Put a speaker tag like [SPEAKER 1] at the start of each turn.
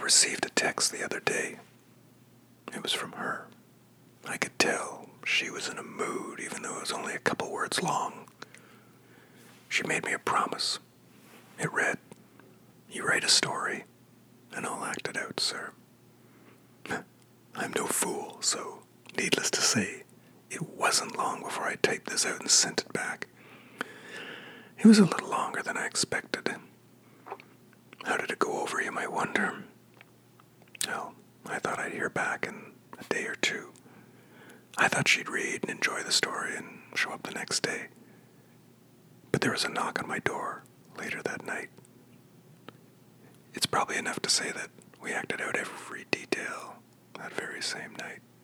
[SPEAKER 1] received a text the other day. It was from her. I could tell she was in a mood, even though it was only a couple words long. She made me a promise. It read, "You write a story, and I'll act it out, sir." I'm no fool, so needless to say, it wasn't long before I typed this out and sent it back. It was a little longer than I expected. How did it go over, you might wonder? Well, I thought I'd hear back in a day or two. I thought she'd read and enjoy the story and show up the next day. But there was a knock on my door later that night. It's probably enough to say that we acted out every detail that very same night.